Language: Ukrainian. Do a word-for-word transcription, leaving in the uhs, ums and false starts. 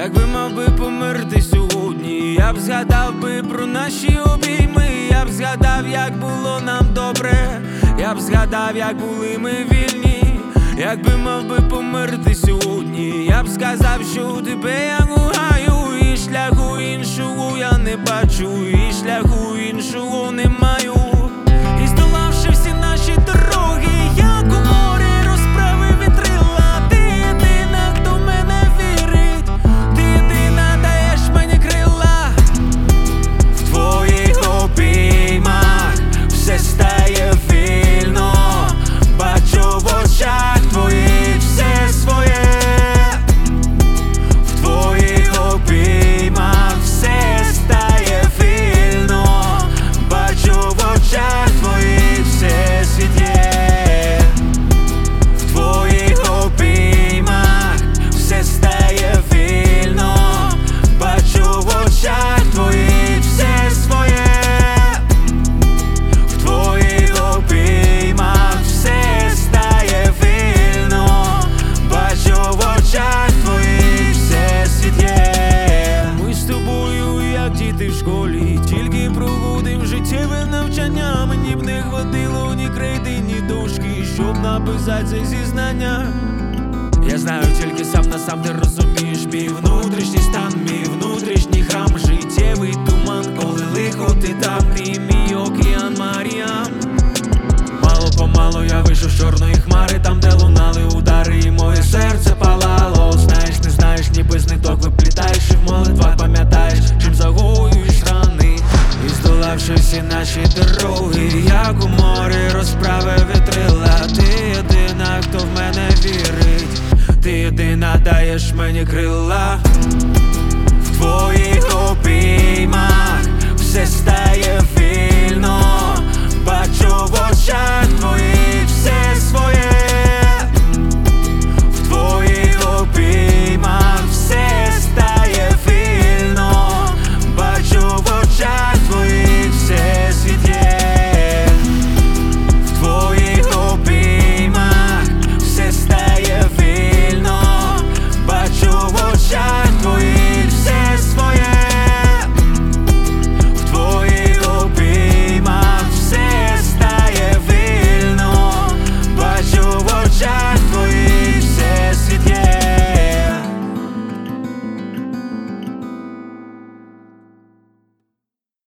Якби мав би померти сьогодні, я б згадав би про наші обійми. Я б згадав, як було нам добре, я б згадав, як були ми вільні. Якби мав би померти сьогодні, я б сказав, що тебе я кохаю, і шляху іншого я не бачу, і шляху іншого не маю. І здолавши всі наші дороги, як у морі розправив вітрила. Ти єдина, хто в мене вірить, ти єдина, даєш мені крила. В твоїх обіймах все стає вільно, бачу в очах твоїх все своє. В твоїх обіймах все стає вільно, бачу в очах твоїх все світ є. В твоїх обіймах все стає вільно, бачу в очах твоїх все своє. В твоїх обіймах все стає вільно, бачу в очах твоїх все світ є. Ми з тобою, як діти в школі, тільки проводим життєве навчання. Мені б не хватило ні крейди, ні дошки, щоб написати це зізнання. Я знаю тільки сам на сам, ти розумієш мій внутрішній стан, мій внутрішній храм, життєвий туман, коли лихо ти там, ти мій океан Маріам. Мало-помалу я вийшов з чорної хмари, там де лунали удари, і моє серце палало. Знаєш, не знаєш, ніби з ниток виплітаєш, і в молитвах пам'ятаєш, чим загоюєш рани. І здолавши всі наші дороги, як у морі розправив вітрила. Ти єдина, хто в мене вірить, ти єдина, даєш мені крила. В твоїх обіймах